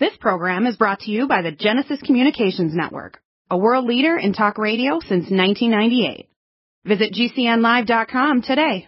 This program is brought to you by the Genesis Communications Network, a world leader in talk radio since 1998. Visit GCNlive.com today.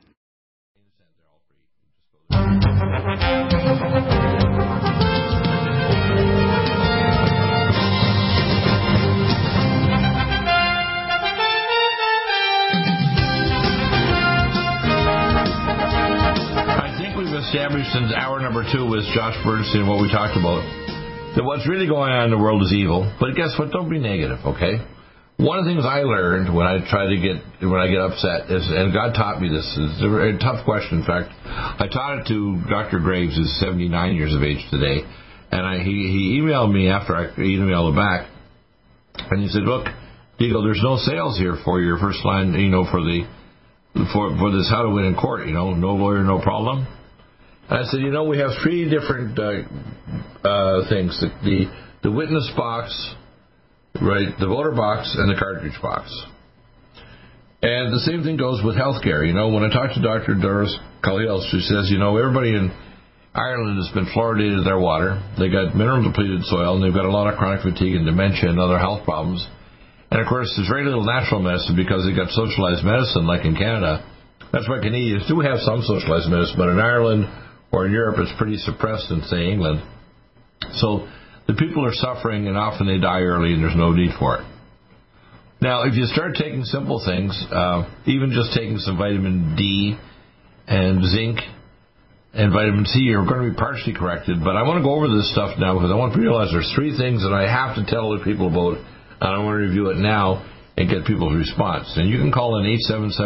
Established in hour number 2 with Josh Bernstein and what we talked about, that what's really going on in the world is evil. But guess what? Don't be negative, okay? One of the things I learned when I get upset is, and God taught me this, it's a tough question. In fact, I taught it to Dr. Graves, who's 79 years of age today, and he emailed me after I emailed him back, and he said, look, Deagle, there's no sales here for your first line, for this how to win in court, no lawyer, no problem. And I said, we have 3 different things: the witness box, right, the voter box, and the cartridge box. And the same thing goes with healthcare. When I talked to Dr. Doris Khalil, she says, everybody in Ireland has been fluoridated their water. They got mineral depleted soil, and they've got a lot of chronic fatigue and dementia and other health problems. And of course, there's very little natural medicine because they got socialized medicine, like in Canada. That's why Canadians do have some socialized medicine, but in Ireland or in Europe, it's pretty suppressed in, say, England. So the people are suffering, and often they die early, and there's no need for it. Now, if you start taking simple things, even just taking some vitamin D and zinc and vitamin C, you're going to be partially corrected. But I want to go over this stuff now because I want to realize there's 3 things that I have to tell other people about, and I want to review it now and get people's response. And you can call in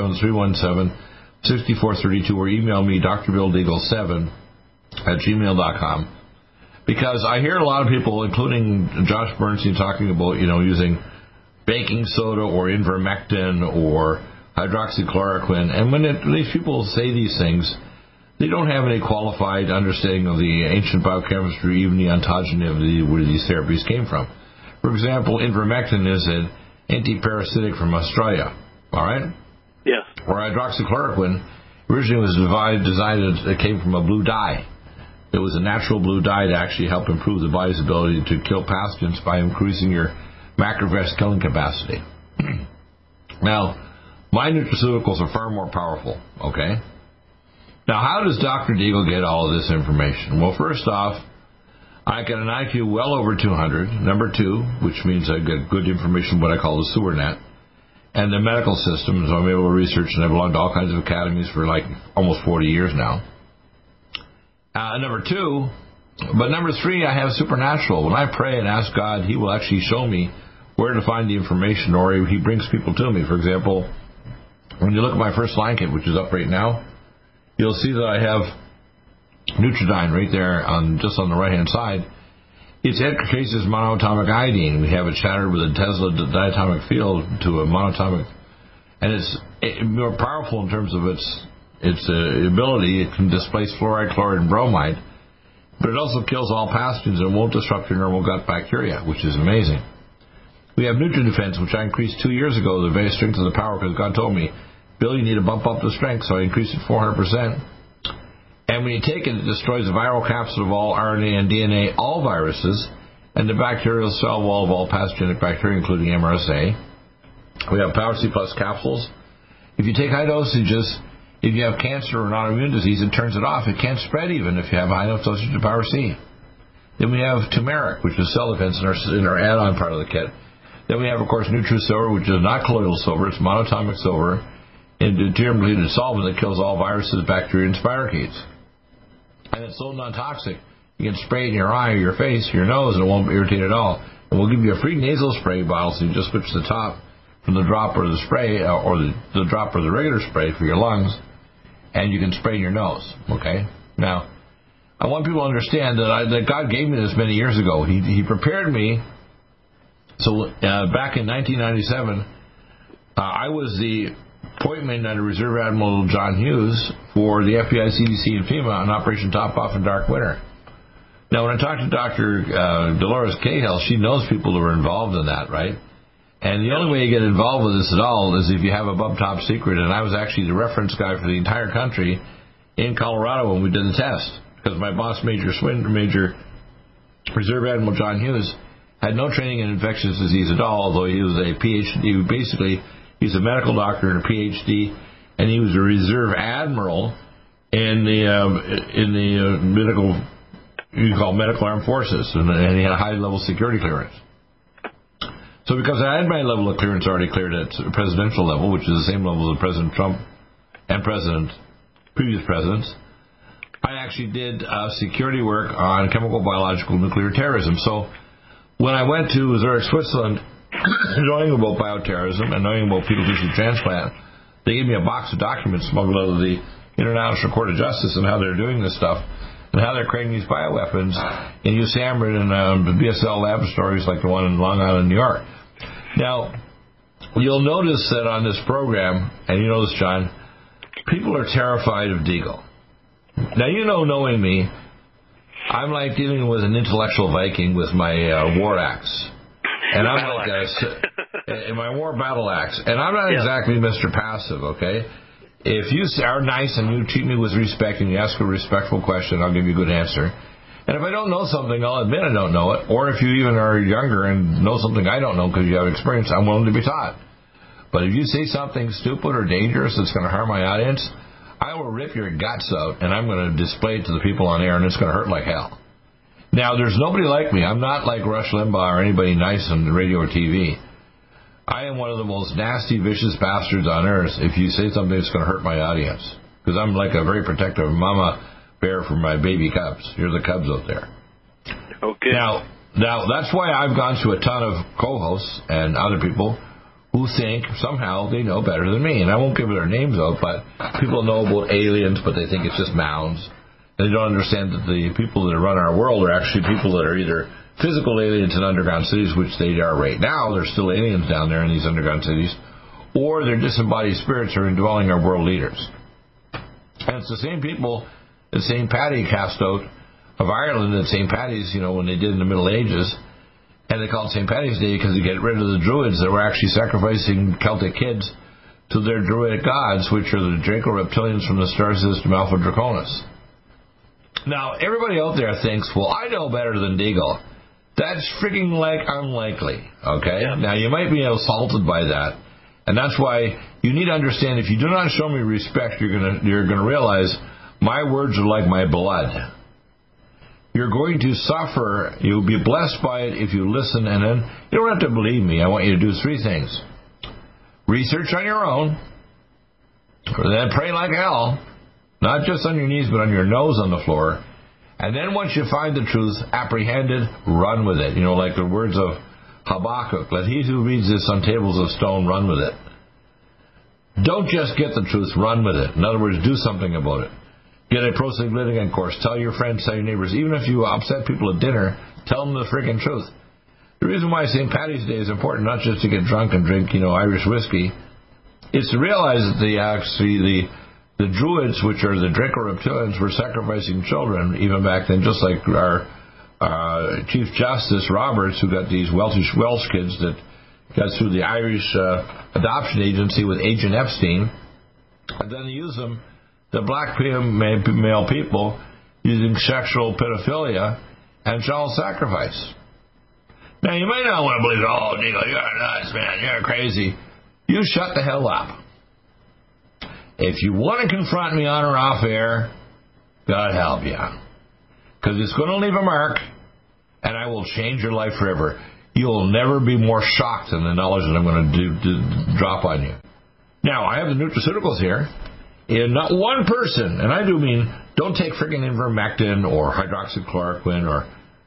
877-317-6432 or email me, drbildeagle7@gmail.com, because I hear a lot of people, including Josh Bernstein, talking about, using baking soda or ivermectin or hydroxychloroquine. And when these people say these things, they don't have any qualified understanding of the ancient biochemistry, even the ontogeny of where these therapies came from. For example, ivermectin is an antiparasitic from Australia, all right? Yes. Or hydroxychloroquine originally was designed, it came from a blue dye. It was a natural blue dye to actually help improve the body's ability to kill pathogens by increasing your macrophage killing capacity. Now, my nutraceuticals are far more powerful, okay? Now, how does Dr. Deagle get all of this information? Well, first off, I got an IQ well over 200. Number 2, which means I get good information, what I call the sewer net. And the medical system, so I'm able to research, and I belong to all kinds of academies for almost 40 years now. Number 3, I have supernatural. When I pray and ask God, He will actually show me where to find the information, or He brings people to me. For example, when you look at my first line kit, which is up right now, you'll see that I have Nutridyne right there, just on the right-hand side. It's Edgar Case's monoatomic iodine. We have it shattered with a Tesla diatomic field to a monatomic, and it's more powerful in terms of its ability. It can displace fluoride, chloride, and bromide, but it also kills all pathogens and won't disrupt your normal gut bacteria, which is amazing. We have NutriDefense, which I increased 2 years ago, the very strength of the power, because God told me, Bill, you need to bump up the strength, so I increased it 400%. And when you take it, it destroys the viral capsid of all RNA and DNA, all viruses, and the bacterial cell wall of all pathogenic bacteria, including MRSA. We have Power C Plus capsules. If you take high dosages, if you have cancer or an autoimmune disease, it turns it off. It can't spread even if you have a high enough dosage of Power C. Then we have turmeric, which is cell defense in our add-on part of the kit. Then we have, of course, NutriSilver, which is not colloidal silver. It's monatomic silver in a deuterium-depleted solvent that kills all viruses, bacteria, and spirochetes. And it's so non-toxic, you can spray it in your eye or your face, your nose, and it won't irritate at all. And we'll give you a free nasal spray bottle, so you just switch the top from the drop or the spray, or the drop or the regular spray for your lungs, and you can spray in your nose, okay? Now, I want people to understand that God gave me this many years ago. He prepared me. So back in 1997, I was the appointment under Reserve Admiral John Hughes for the FBI, CDC, and FEMA on Operation Top Off in Dark Winter. Now, when I talked to Dr. Dolores Cahill, she knows people who are involved in that, right? And the only way you get involved with this at all is if you have above top secret. And I was actually the reference guy for the entire country in Colorado when we did the test, because my boss, Major Reserve Admiral John Hughes had no training in infectious disease at all, although he was a PhD. Basically, he's a medical doctor and a PhD, and he was a reserve admiral in the medical, you call medical armed forces, and he had a high-level security clearance. So because I had my level of clearance already cleared at presidential level, which is the same level as President Trump and previous presidents, I actually did security work on chemical, biological, nuclear terrorism. So when I went to Zurich, Switzerland, knowing about bioterrorism and knowing about fetal tissue transplant, they gave me a box of documents smuggled out of the International Court of Justice and how they're doing this stuff and how they're creating these bioweapons in UC Amherst and BSL laboratories like the one in Long Island, New York. Now, you'll notice that on this program, and you know this, John, people are terrified of Deagle. Now, knowing me, I'm like dealing with an intellectual Viking with my war axe. And I'm like in my war battle axe. And I'm not exactly Mr. Passive, okay? If you are nice and you treat me with respect and you ask a respectful question, I'll give you a good answer. And if I don't know something, I'll admit I don't know it. Or if you even are younger and know something I don't know because you have experience, I'm willing to be taught. But if you say something stupid or dangerous that's going to harm my audience, I will rip your guts out and I'm going to display it to the people on air, and it's going to hurt like hell. Now, there's nobody like me. I'm not like Rush Limbaugh or anybody nice on the radio or TV. I am one of the most nasty, vicious bastards on earth if you say something that's going to hurt my audience. Because I'm like a very protective mama bear for my baby cubs. You're the cubs out there. Okay. Now, that's why I've gone to a ton of co-hosts and other people who think somehow they know better than me. And I won't give their names out, but people know about aliens, but they think it's just mounds. And they don't understand that the people that run our world are actually people that are either physical aliens in underground cities, which they are right now. There's still aliens down there in these underground cities. Or they're disembodied spirits who are indwelling our world leaders. And it's the same people that St. Paddy cast out of Ireland at St. Paddy's, when they did in the Middle Ages. And they called St. Paddy's Day because they get rid of the Druids that were actually sacrificing Celtic kids to their Druidic gods, which are the Draco reptilians from the star system Alpha Draconis. Now, everybody out there thinks, well, I know better than Deagle. That's freaking unlikely, okay? Yeah. Now, you might be assaulted by that, and that's why you need to understand, if you do not show me respect, you're gonna realize my words are like my blood. You're going to suffer. You'll be blessed by it if you listen, and then you don't have to believe me. I want you to do three things. Research on your own, then pray like hell, not just on your knees, but on your nose on the floor. And then once you find the truth, apprehend it, run with it. Like the words of Habakkuk, let he who reads this on tables of stone run with it. Don't just get the truth, run with it. In other words, do something about it. Get a pro-significant course. Tell your friends, tell your neighbors. Even if you upset people at dinner, tell them the friggin' truth. The reason why St. Paddy's Day is important, not just to get drunk and drink, Irish whiskey, is to realize that the Druids, which are the Draco reptilians, were sacrificing children even back then, just like our Chief Justice Roberts, who got these Welsh kids that got through the Irish adoption agency with Agent Epstein, and then they use them to black male people using sexual pedophilia and child sacrifice. Now, you might not want to believe, oh, Deagle, you're nuts, man, you're crazy. You shut the hell up. If you want to confront me on or off air, God help you. Because it's going to leave a mark, and I will change your life forever. You'll never be more shocked than the knowledge that I'm going to drop on you. Now, I have the nutraceuticals here, and not one person, and I do mean, don't take friggin' ivermectin or hydroxychloroquine or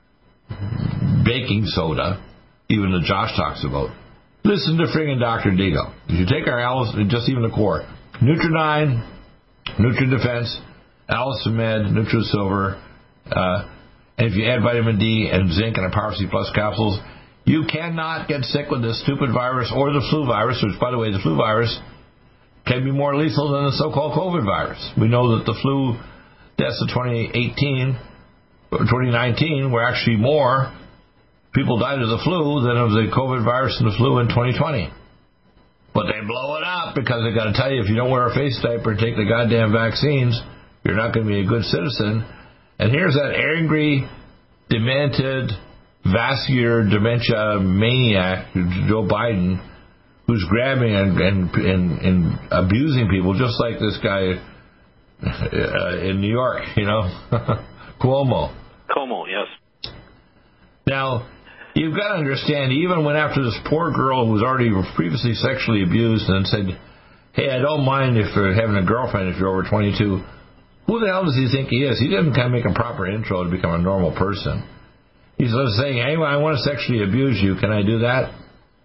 baking soda, even that Josh talks about. Listen to friggin' Dr. Deagle. If you take our Alice, just even the core, Nutridyne, NutriDefense, Allicin-Med, NutriSilver, and if you add vitamin D and zinc and a Power C Plus capsules, you cannot get sick with this stupid virus or the flu virus, which, by the way, the flu virus can be more lethal than the so-called COVID virus. We know that the flu deaths of 2018 or 2019 were actually more people died of the flu than of the COVID virus and the flu in 2020. But they blow it up because they got to tell you, if you don't wear a face diaper and take the goddamn vaccines, you're not going to be a good citizen. And here's that angry demented, vascular dementia maniac, Joe Biden, who's grabbing and abusing people, just like this guy in New York, Cuomo. Cuomo, yes. Now, you've got to understand, he even went after this poor girl who was already previously sexually abused and said, hey, I don't mind if you're having a girlfriend if you're over 22. Who the hell does he think he is? He didn't kind of make a proper intro to become a normal person. He's just saying, hey, I want to sexually abuse you. Can I do that?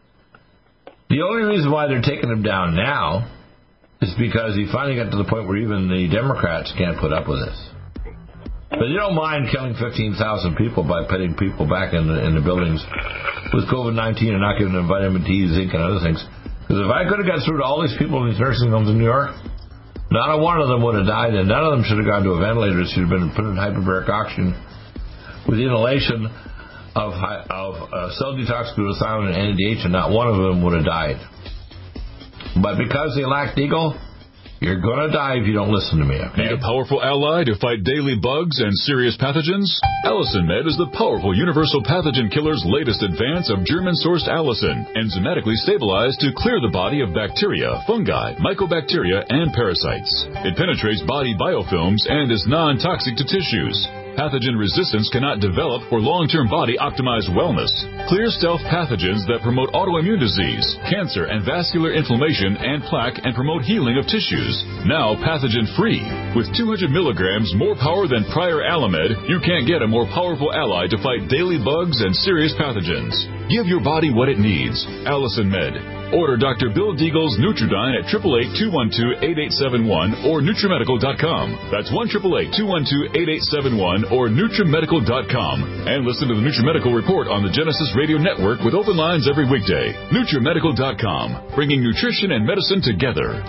The only reason why they're taking him down now is because he finally got to the point where even the Democrats can't put up with this. But you don't mind killing 15,000 people by putting people back in the buildings with COVID-19 and not giving them vitamin D, zinc, and other things. Because if I could have got through to all these people in these nursing homes in New York, not a one of them would have died, and none of them should have gone to a ventilator. Should have been put in hyperbaric oxygen with inhalation of cell detox, glutathione, and NADH, and not one of them would have died. But because they lacked eagle, you're going to die if you don't listen to me, okay? Need a powerful ally to fight daily bugs and serious pathogens? Allicin Med is the powerful universal pathogen killer's latest advance of German-sourced allicin, enzymatically stabilized to clear the body of bacteria, fungi, mycobacteria, and parasites. It penetrates body biofilms and is non-toxic to tissues. Pathogen resistance cannot develop for long-term body-optimized wellness. Clear stealth pathogens that promote autoimmune disease, cancer, and vascular inflammation and plaque and promote healing of tissues. Now pathogen-free. With 200 milligrams more power than prior Alamed, you can't get a more powerful ally to fight daily bugs and serious pathogens. Give your body what it needs. Allicin Med. Order Dr. Bill Deagle's Nutridyne at 888-212-8871 or NutriMedical.com. That's 1-888-212-8871 or NutriMedical.com. And listen to the NutriMedical Report on the Genesis Radio Network with open lines every weekday. NutriMedical.com, bringing nutrition and medicine together.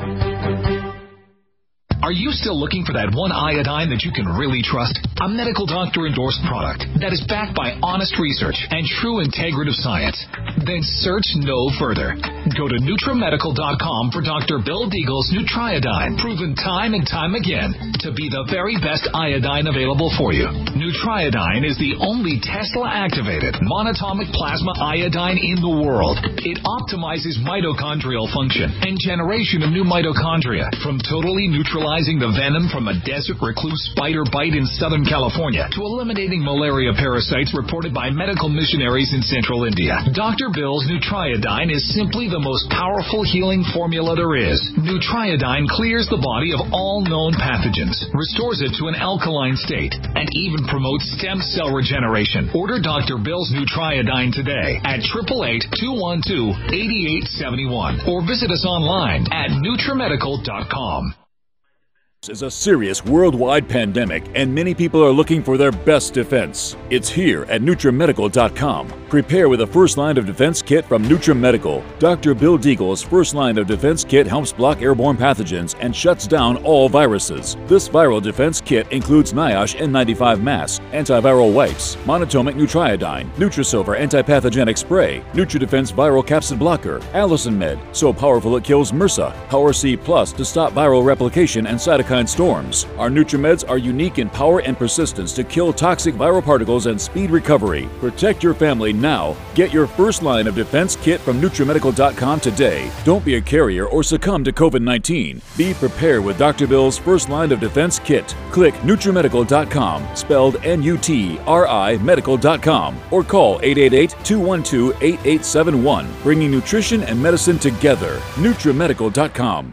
Are you still looking for that one iodine that you can really trust? A medical doctor endorsed product that is backed by honest research and true integrative science? Then search no further. Go to NutriMedical.com for Dr. Bill Deagle's Nutriodine, proven time and time again to be the very best iodine available for you. Nutriodine is the only Tesla-activated monatomic plasma iodine in the world. It optimizes mitochondrial function and generation of new mitochondria from totally neutralizing the venom from a desert recluse spider bite in Southern California to eliminating malaria parasites reported by medical missionaries in central India. Dr. Bill's Nutriodine is simply the most powerful healing formula there is. Nutriodine clears the body of all known pathogens, restores it to an alkaline state, and even promotes stem cell regeneration. Order Dr. Bill's Nutriodine today at 888-212-8871 or visit us online at NutriMedical.com. This is a serious worldwide pandemic, and many people are looking for their best defense. It's here at NutriMedical.com. Prepare with a first line of defense kit from NutriMedical. Dr. Bill Deagle's first line of defense kit helps block airborne pathogens and shuts down all viruses. This viral defense kit includes NIOSH N95 mask, antiviral wipes, monatomic Nutriodine, Nutrisilver antipathogenic spray, NutriDefense viral capsid blocker, Allicin Med, so powerful it kills MRSA, Power C Plus to stop viral replication and cytokine storms. Our NutriMeds are unique in power and persistence to kill toxic viral particles and speed recovery. Protect your family now. Get your first line of defense kit from NutriMedical.com today. Don't be a carrier or succumb to COVID-19. Be prepared with Dr. Bill's first line of defense kit. Click NutriMedical.com, spelled N-U-T-R-I Medical.com, or call 888-212-8871, bringing nutrition and medicine together. NutriMedical.com.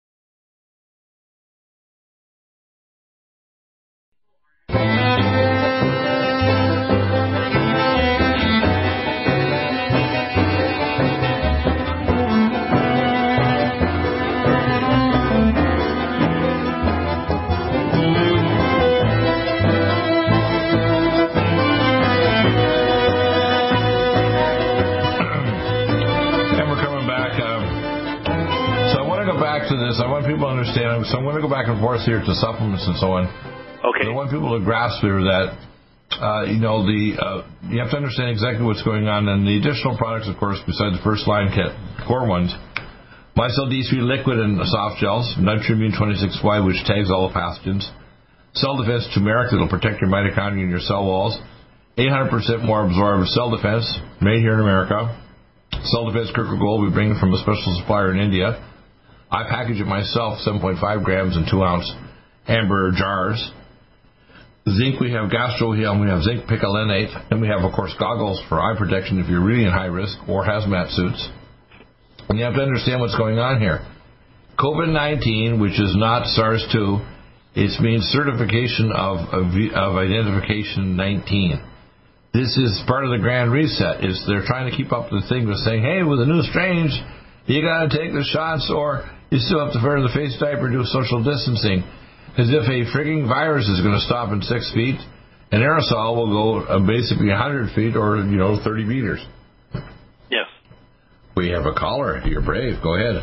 I want people to understand, so I'm going to go back and forth here to supplements and so on. Okay. I want people to grasp here that, you have to understand exactly what's going on. And the additional products, of course, besides the first line kit, core ones, MyCell D3 liquid and soft gels, Nutriimmune 26Y, which tags all the pathogens, Cell Defense Turmeric, that'll protect your mitochondria and your cell walls, 800% more absorbed cell defense, made here in America. Cell defense Kirkwood Gold we bring from a special supplier in India. I package it myself, 7.5 grams in 2-ounce amber jars. Zinc, we have GastroHeal, we have zinc picolinate, and we have, of course, goggles for eye protection if you're really in high risk, or hazmat suits. And you have to understand what's going on here. COVID-19, which is not SARS-2, it means certification of identification 19. This is part of the grand reset. They're trying to keep up the thing with saying, hey, with the new strains, you got to take the shots, or you still have to wear the face diaper, do social distancing. As if a frigging virus is going to stop in 6 feet, an aerosol will go basically 100 feet or, 30 meters. Yes. We have a caller. You're brave. Go ahead.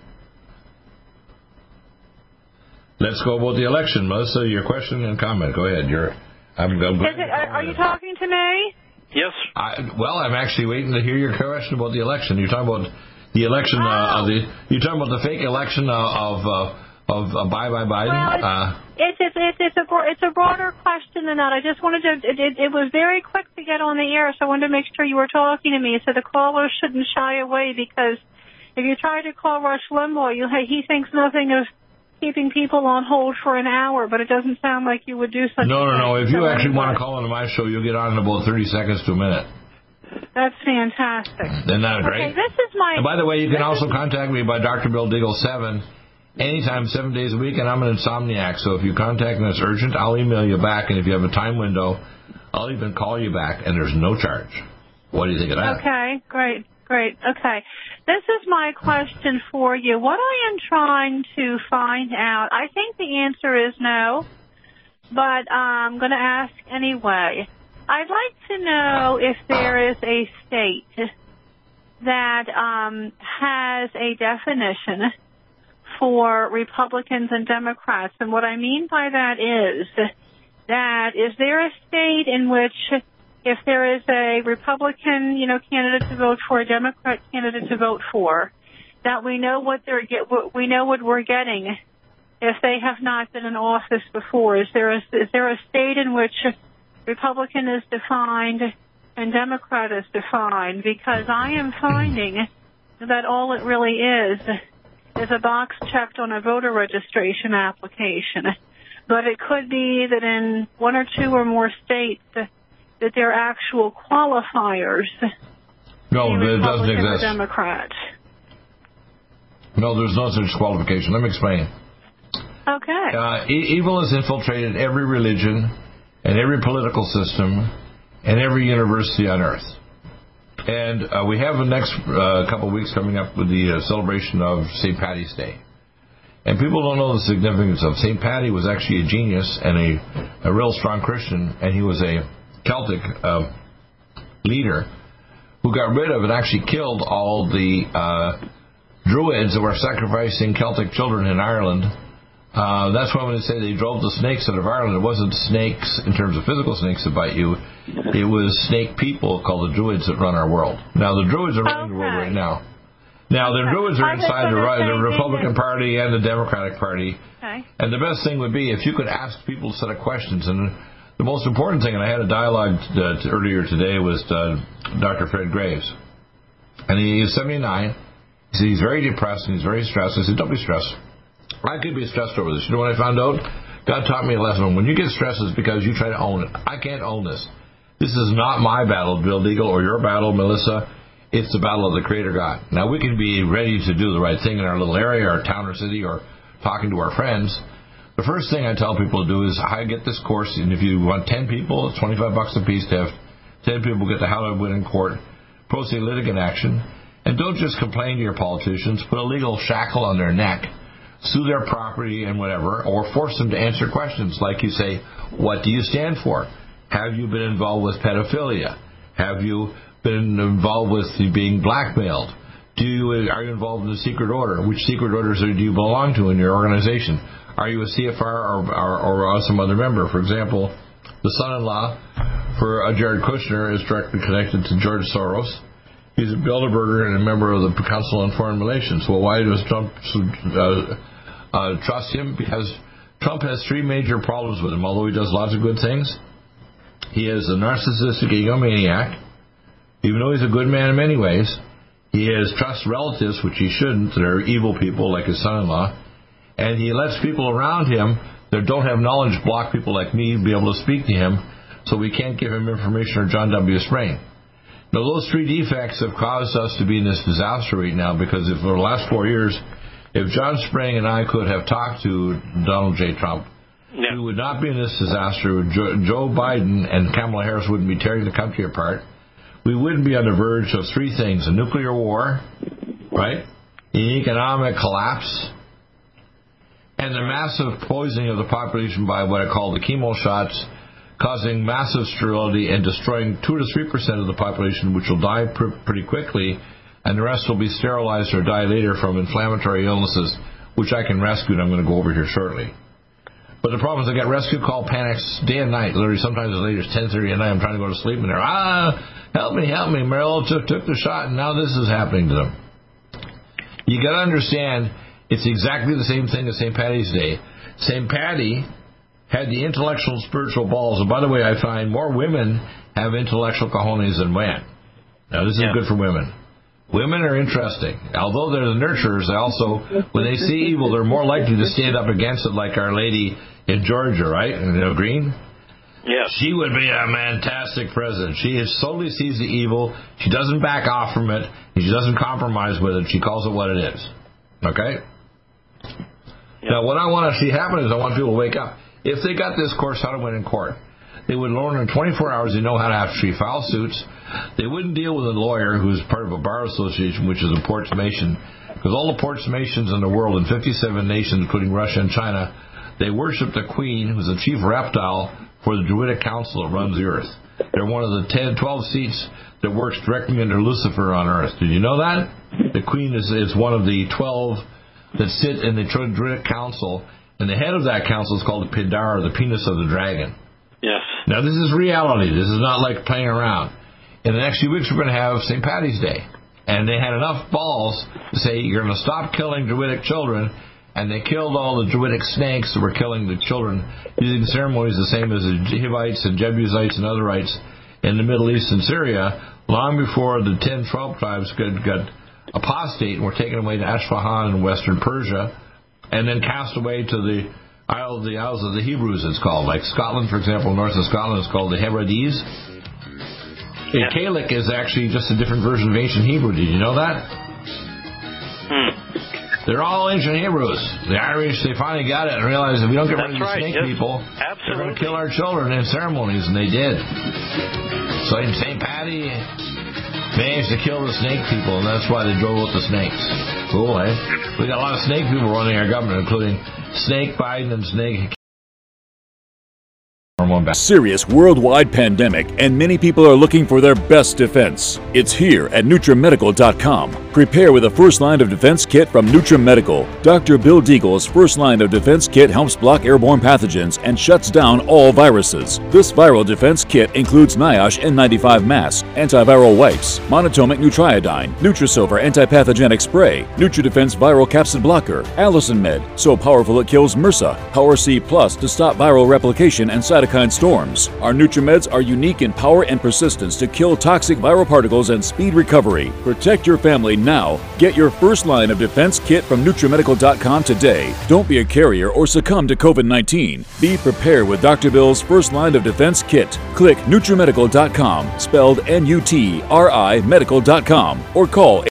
Let's go about the election. Melissa, your question and comment. Go ahead. Are you talking to me? Yes. I'm actually waiting to hear your question about the election. You're talking about the election you're talking about the fake election of Biden. Well, it's a broader question than that. I just wanted to. It was very quick to get on the air, so I wanted to make sure you were talking to me. So the callers shouldn't shy away, because if you try to call Rush Limbaugh, he thinks nothing of keeping people on hold for an hour, but it doesn't sound like you would do such. No. If you actually want to call into my show, you'll get on in about 30 seconds to a minute. That's fantastic. Isn't that great? Okay, this is my. And by the way, you can also contact me by Dr. Bill Diggle 7. Anytime, 7 days a week, and I'm an insomniac, so if you contact me and it's urgent, I'll email you back, and if you have a time window, I'll even call you back, and there's no charge. What do you think of that? Okay, great. Okay. This is my question for you. What I am trying to find out, I think the answer is no, but I'm going to ask anyway. I'd like to know if there is a state that has a definition for Republicans and Democrats. And what I mean by that is there a state in which if there is a Republican, candidate to vote for, a Democrat candidate to vote for, that we know what we're getting if they have not been in office before? Is there a state in which Republican is defined and Democrat is defined? Because I am finding that all it really is a box checked on a voter registration application. But it could be that in one or two or more states that there are actual qualifiers. No, it doesn't exist. Democrat. No, there's no such qualification. Let me explain. Okay. Evil has infiltrated every religion and every political system and every university on earth. And we have the next couple of weeks coming up with the celebration of St. Paddy's Day. And people don't know the significance of St. Paddy. Was actually a genius and a real strong Christian, and he was a Celtic leader who got rid of and actually killed all the Druids that were sacrificing Celtic children in Ireland. That's why when they say they drove the snakes out of Ireland, it wasn't snakes in terms of physical snakes that bite you. It was snake people called the Druids that run our world. Now, the Druids are running the world right now. Now, the Druids are inside the Republican Party and the Democratic Party. Okay. And the best thing would be if you could ask people a set of questions. And the most important thing, and I had a dialogue earlier today with Dr. Fred Graves. And he's 79. He said he's very depressed and he's very stressed. I said, don't be stressed. I could be stressed over this. You know what I found out? God taught me a lesson. When you get stressed, it's because you try to own it. I can't own this. This is not my battle, Bill Deagle, or your battle, Melissa. It's the battle of the Creator God. Now, we can be ready to do the right thing in our little area, or town or city, or talking to our friends. The first thing I tell people to do is, I get this course, and if you want 10 people, it's $25 a piece to have 10 people get to how to win in court, pro se litigant action, and don't just complain to your politicians. Put a legal shackle on their neck, sue their property and whatever, or force them to answer questions like you say, what do you stand for? Have you been involved with pedophilia? Have you been involved with being blackmailed? Are you involved in the secret order? Which secret orders do you belong to in your organization? Are you a CFR or some other member? For example, the son-in-law for Jared Kushner is directly connected to George Soros. He's a Bilderberger and a member of the Council on Foreign Relations. Well, why does Trump trust him? Because Trump has three major problems with him. Although he does lots of good things, He is a narcissistic egomaniac. Even though he's a good man in many ways, he has trust relatives, which he shouldn't. They're evil people, like his son-in-law. And he lets people around him that don't have knowledge block people like me be able to speak to him, so we can't give him information or John W. Sprang. Now, those three defects have caused us to be in this disaster right now, because if for the last 4 years, if John Sprang and I could have talked to Donald J. Trump, we would not be in this disaster. Joe Biden and Kamala Harris wouldn't be tearing the country apart. We wouldn't be on the verge of three things: a nuclear war, right? An economic collapse, and the massive poisoning of the population by what I call the chemo shots, causing massive sterility and destroying 2 to 3% of the population, which will die pretty quickly, and the rest will be sterilized or die later from inflammatory illnesses, which I can rescue, and I'm going to go over here shortly. But the problem is I get rescue call panics day and night. Literally, sometimes as late as 10:30 at night, I'm trying to go to sleep, and they're, help me, Merrill took the shot, and now this is happening to them. You got to understand, it's exactly the same thing as St. Paddy's Day. St. Paddy had the intellectual and spiritual balls. And by the way, I find more women have intellectual cojones than men. Now, this is good for women. Women are interesting. Although they're the nurturers, they also, when they see evil, they're more likely to stand up against it, like Our Lady in Georgia, right? Green? Yes. She would be a fantastic president. She solely sees the evil. She doesn't back off from it. She doesn't compromise with it. She calls it what it is. Okay? Yep. Now, what I want to see happen is I want people to wake up. If they got this course, how to win in court, they would learn in 24 hours. They know how to actually file suits. They wouldn't deal with a lawyer who's part of a bar association, which is a Ports Mason, because all the Ports Masons in the world, in 57 nations, including Russia and China, they worship the Queen, who's the chief reptile for the Druidic Council that runs the earth. They're one of the 12 seats that works directly under Lucifer on earth. Did you know that? The Queen is one of the 12 that sit in the Druidic Council, and the head of that council is called the Pindara, the penis of the dragon. Yes. Now, this is reality. This is not like playing around. In the next few weeks, we're going to have St. Paddy's Day. And they had enough balls to say, you're going to stop killing Druidic children. And they killed all the Druidic snakes that were killing the children using ceremonies the same as the Hivites and Jebusites and otherites in the Middle East and Syria, long before the 10, 12 tribes got apostate and were taken away to Ashvahan in western Persia, and then cast away to the Isles of the Hebrews, it's called. Like Scotland, for example, north of Scotland, it's called the Hebrides. Yeah. Gaelic is actually just a different version of ancient Hebrew. Did you know that? They're all ancient Hebrews. The Irish, they finally got it and realized if we don't get rid of the snake people, they're going to kill our children in ceremonies, and they did. So in St. Paddy, managed to kill the snake people, and that's why they drove out the snakes. Cool, eh? We got a lot of snake people running our government, including Snake Biden and Snake. Serious worldwide pandemic, and many people are looking for their best defense. It's here at NutriMedical.com. Prepare with a first line of defense kit from NutriMedical. Dr. Bill Deagle's first line of defense kit helps block airborne pathogens and shuts down all viruses. This viral defense kit includes NIOSH N95 mask, antiviral wipes, monatomic Nutriodine, Nutrisilver antipathogenic spray, NutriDefense viral capsid blocker, Allison Med, so powerful it kills MRSA, Power C Plus to stop viral replication and cytokine storms. Our NutriMeds are unique in power and persistence to kill toxic viral particles and speed recovery. Protect your family now. Get your first line of defense kit from NutriMedical.com today. Don't be a carrier or succumb to COVID-19. Be prepared with Dr. Bill's first line of defense kit. Click NutriMedical.com, spelled N-U-T-R-I medical.com, or call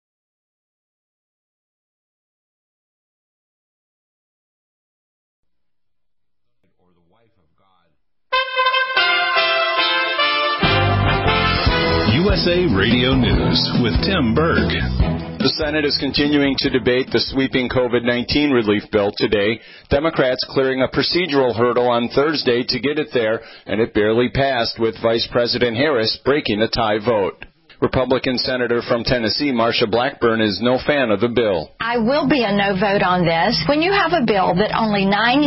USA Radio News with Tim Berg. The Senate is continuing to debate the sweeping COVID-19 relief bill today. Democrats clearing a procedural hurdle on Thursday to get it there, and it barely passed, with Vice President Harris breaking a tie vote. Republican Senator from Tennessee, Marsha Blackburn, is no fan of the bill. I will be a no vote on this. When you have a bill that only 9%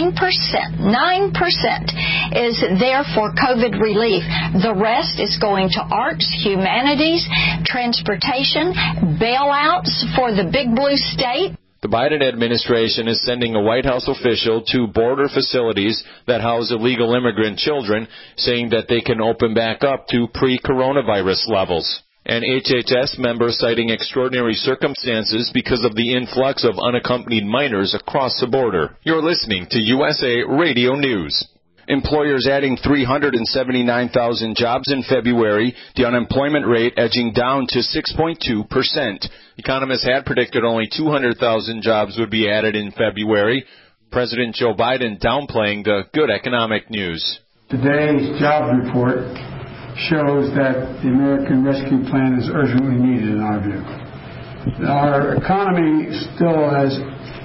is there for COVID relief, the rest is going to arts, humanities, transportation, bailouts for the big blue state. The Biden administration is sending a White House official to border facilities that house illegal immigrant children, saying that they can open back up to pre-coronavirus levels. An HHS member citing extraordinary circumstances because of the influx of unaccompanied minors across the border. You're listening to USA Radio News. Employers adding 379,000 jobs in February, the unemployment rate edging down to 6.2%. Economists had predicted only 200,000 jobs would be added in February. President Joe Biden downplaying the good economic news. Today's jobs report shows that the American Rescue Plan is urgently needed in our view. Our economy still has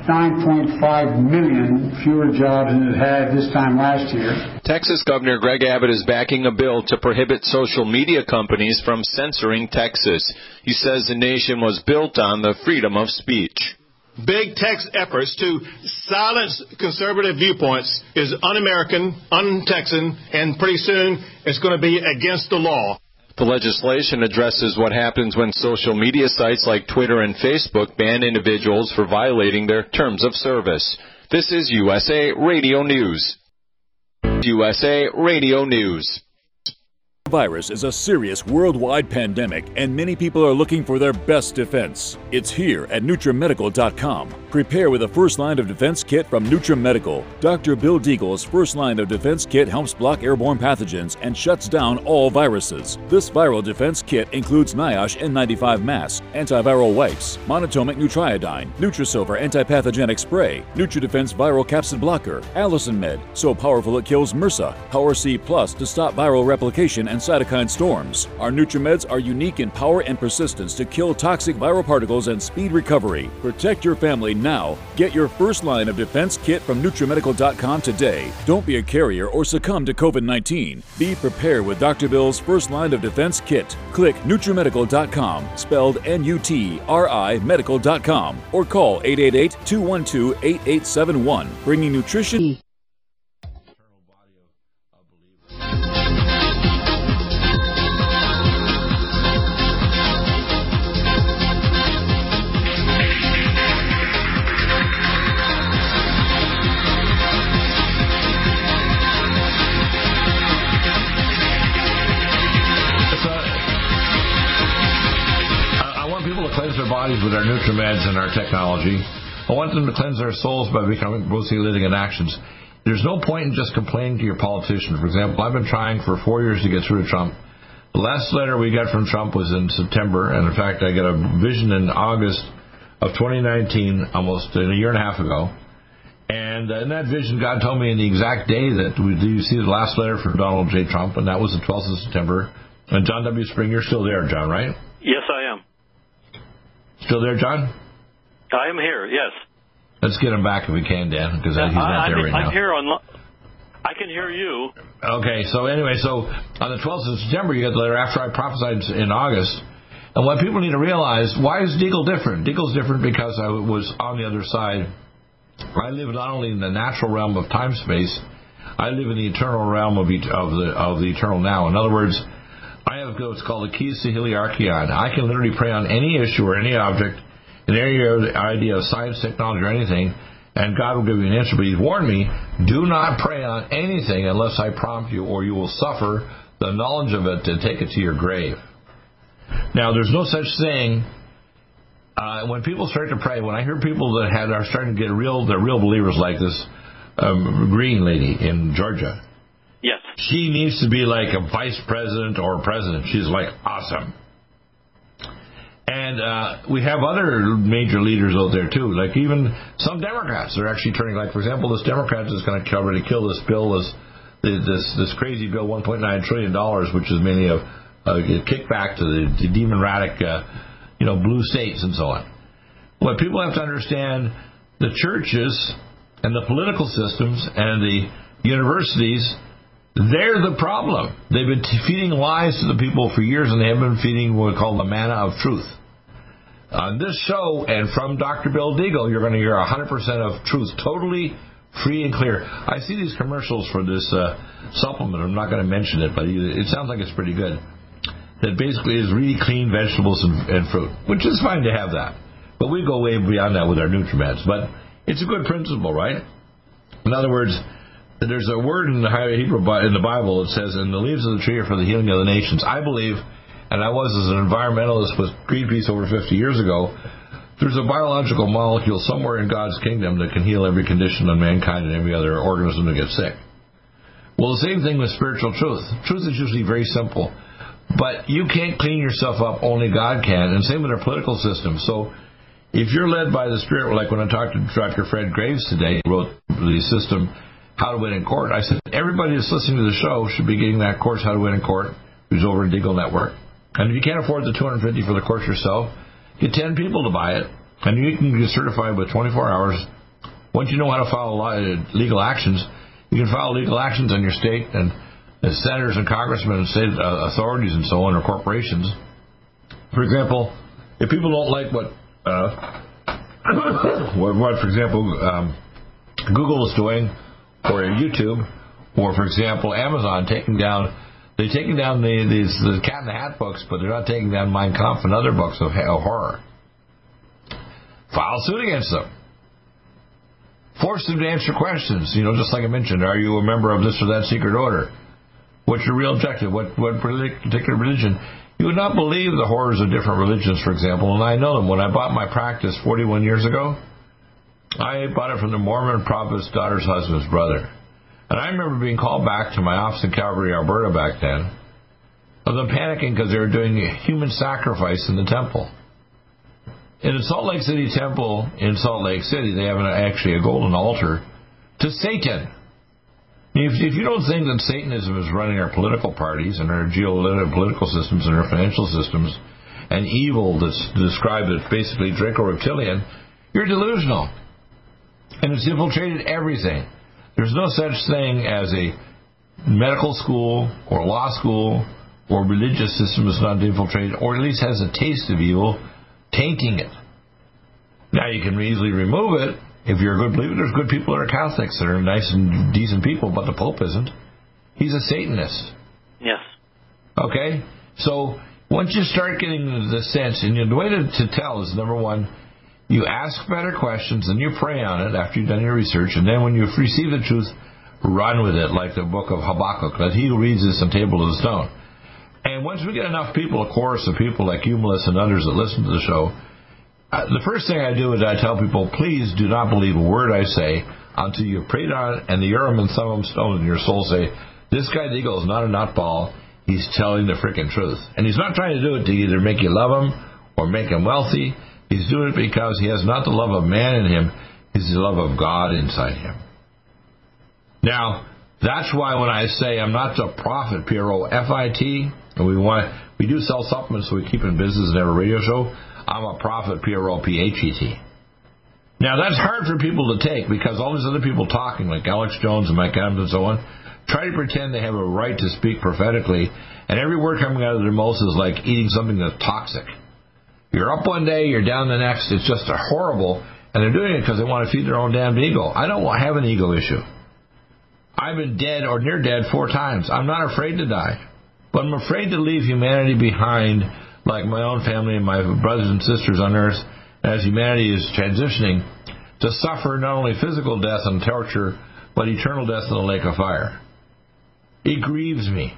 9.5 million fewer jobs than it had this time last year. Texas Governor Greg Abbott is backing a bill to prohibit social media companies from censoring Texas. He says the nation was built on the freedom of speech. Big tech's efforts to silence conservative viewpoints is un-American, un-Texan, and pretty soon it's going to be against the law. The legislation addresses what happens when social media sites like Twitter and Facebook ban individuals for violating their terms of service. This is USA Radio News. USA Radio News. Virus is a serious worldwide pandemic, and many people are looking for their best defense. It's here at NutriMedical.com. Prepare with a first line of defense kit from NutriMedical. Dr. Bill Deagle's first line of defense kit helps block airborne pathogens and shuts down all viruses. This viral defense kit includes NIOSH N95 mask, antiviral wipes, monatomic Nutriodine, Nutrisilver antipathogenic spray, NutriDefense viral capsid blocker, Allison Med, so powerful it kills MRSA, Power C Plus to stop viral replication and cytokine storms. Our NutriMeds are unique in power and persistence to kill toxic viral particles and speed recovery. Protect your family now. Get your first line of defense kit from NutriMedical.com today. Don't be a carrier or succumb to COVID-19. Be prepared with Dr. Bill's first line of defense kit. Click NutriMedical.com, spelled N-U-T-R-I medical.com, or call 888-212-8871, bringing nutrition. Cleanse their bodies with our NutriMeds and our technology. I want them to cleanse their souls by becoming mostly living in actions. There's no point in just complaining to your politician. For example, I've been trying for 4 years to get through to Trump. The last letter we got from Trump was in September, and in fact, I got a vision in August of 2019, almost a year and a half ago. And in that vision, God told me in the exact day that you see the last letter from Donald J. Trump, and that was the 12th of September. And John W. Spring, you're still there, John, right? Yes, I am. Still there, John? I am here, yes. Let's get him back if we can, Dan, because he's not there right now. I'm here I can hear you. Okay, so anyway, on the 12th of September, you got the letter after I prophesied in August. And what people need to realize, why is Deagle different? Deagle's different because I was on the other side. I live not only in the natural realm of time-space, I live in the eternal realm of the eternal now. In other words, I have what's called the keys to Heliarchion. I can literally pray on any issue or any object, an area or the idea of science, technology, or anything, and God will give you an answer. But He's warned me, do not pray on anything unless I prompt you, or you will suffer the knowledge of it to take it to your grave. Now, there's no such thing. When people start to pray, when I hear people that are starting to get real believers like this Green lady in Georgia, yes, she needs to be like a vice president or president. She's like awesome. And we have other major leaders out there too, like even some Democrats are actually turning. Like for example, this Democrat is going to already kill this bill, this crazy bill, $1.9 trillion, which is mainly a kickback to the democratic, blue states and so on. What people have to understand, the churches and the political systems and the universities, they're the problem. They've been feeding lies to the people for years, and they have been feeding what we call the manna of truth. On this show, and from Dr. Bill Deagle, you're going to hear 100% of truth, totally free and clear. I see these commercials for this supplement. I'm not going to mention it, but it sounds like it's pretty good. That basically is really clean vegetables and fruit, which is fine to have that. But we go way beyond that with our NutriMeds. But it's a good principle, right? In other words, there's a word in the Hebrew in the Bible that says, "And the leaves of the tree are for the healing of the nations." I believe, and I was as an environmentalist with Greenpeace over 50 years ago, there's a biological molecule somewhere in God's kingdom that can heal every condition on mankind and every other organism that gets sick. Well, the same thing with spiritual truth. Truth is usually very simple, but you can't clean yourself up, only God can, and same with our political system. So if you're led by the Spirit, like when I talked to Dr. Fred Graves today, he wrote the system, How to Win in Court, I said, everybody that's listening to the show should be getting that course, How to Win in Court, who's over in Deagle Network. And if you can't afford the $250 for the course yourself, get 10 people to buy it, and you can get certified with 24 hours. Once you know how to file legal actions, you can file legal actions on your state and senators and congressmen and state authorities and so on, or corporations. For example, if people don't like what for example, Google is doing, or YouTube, or for example, Amazon taking down the Cat in the Hat books, but they're not taking down Mein Kampf and other books of horror. File suit against them. Force them to answer questions. Just like I mentioned, are you a member of this or that secret order? What's your real objective? What particular religion? You would not believe the horrors of different religions, for example, and I know them. When I bought my practice 41 year ago, I bought it from the Mormon prophet's daughter's husband's brother. And I remember being called back to my office in Calgary, Alberta back then, of them panicking because they were doing a human sacrifice in the temple. In the Salt Lake City temple in Salt Lake City, they have actually a golden altar to Satan. If you don't think that Satanism is running our political parties and our geopolitical systems and our financial systems, and evil that's described as basically Draco-reptilian, you're delusional. And it's infiltrated everything. There's no such thing as a medical school or law school or religious system that's not infiltrated, or at least has a taste of evil, tainting it. Now, you can easily remove it. If you're a good believer, there's good people that are Catholics that are nice and decent people, but the Pope isn't. He's a Satanist. Yes. Okay? So, once you start getting the sense, and the way to tell is, number one, you ask better questions, and you pray on it after you've done your research, and then when you receive the truth, run with it, like the book of Habakkuk, that he who reads this on table of the stone. And once we get enough people, a chorus of people like you, Melissa, and others that listen to the show, the first thing I do is I tell people, please do not believe a word I say until you've prayed on it and the Urim and Thummim stone in your soul say, this guy Deagle is not a nutball, he's telling the freaking truth. And he's not trying to do it to either make you love him or make him wealthy. He's doing it because he has not the love of man in him, he's the love of God inside him. Now, that's why when I say I'm not the prophet, P-R-O-F-I-T, and we do sell supplements so we keep in business and have a radio show, I'm a prophet, P-R-O-P-H-E-T. Now, that's hard for people to take because all these other people talking, like Alex Jones and Mike Adams and so on, try to pretend they have a right to speak prophetically, and every word coming out of their mouth is like eating something that's toxic. You're up one day, you're down the next. It's just horrible, and they're doing it because they want to feed their own damn ego. I don't have an ego issue. I've been dead or near dead 4 times. I'm not afraid to die, but I'm afraid to leave humanity behind, like my own family and my brothers and sisters on earth, as humanity is transitioning, to suffer not only physical death and torture, but eternal death in the lake of fire. It grieves me.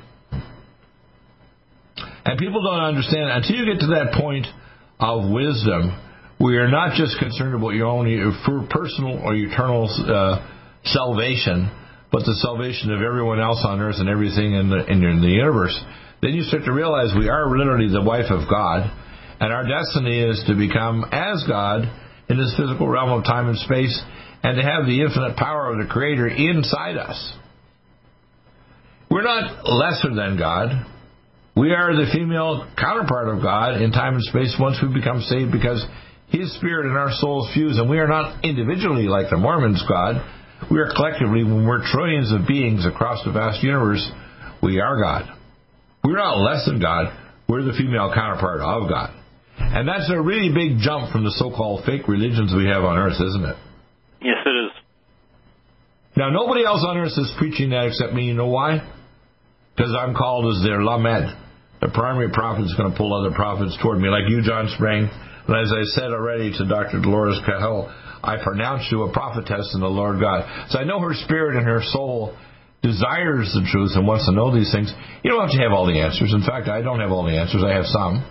And people don't understand, until you get to that point of wisdom, we are not just concerned about your own personal or eternal salvation, but the salvation of everyone else on earth and everything in the universe. Then you start to realize we are literally the wife of God, and our destiny is to become as God in this physical realm of time and space, and to have the infinite power of the Creator inside us. We're not lesser than God. We are the female counterpart of God in time and space once we become saved, because His Spirit and our souls fuse, and we are not individually like the Mormons' God. We are collectively, when we're trillions of beings across the vast universe, we are God. We're not less than God. We're the female counterpart of God. And that's a really big jump from the so-called fake religions we have on earth, isn't it? Yes, it is. Now, nobody else on earth is preaching that except me. You know why? Because I'm called as their Lamed. The primary prophet is going to pull other prophets toward me, like you, John Sprang, And as I said already to Dr. Dolores Cahill, I pronounce you a prophetess in the Lord God. So I know her spirit and her soul desires the truth and wants to know these things. You don't have to have all the answers. In fact, I don't have all the answers. I have some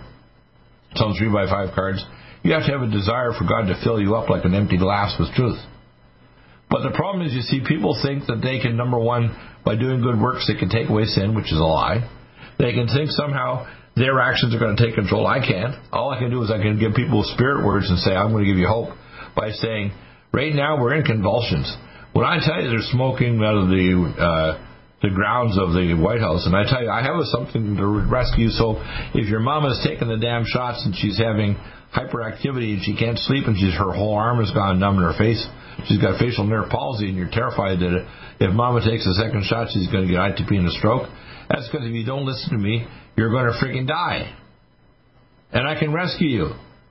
3x5 cards. You have to have a desire for God to fill you up like an empty glass with truth. But the problem is, you see, people think that they can, number one, by doing good works, they can take away sin, which is a lie. They can think somehow their actions are going to take control. I can't. All I can do is I can give people spirit words and say, I'm going to give you hope by saying, right now we're in convulsions. When I tell you they're smoking out of the grounds of the White House, and I tell you, I have something to rescue, so if your mama's taking the damn shots and she's having hyperactivity and she can't sleep and her whole arm has gone numb in her face, she's got facial nerve palsy, and you're terrified that if mama takes a second shot, she's going to get ITP and a stroke, that's because if you don't listen to me, you're going to freaking die. And I can rescue you.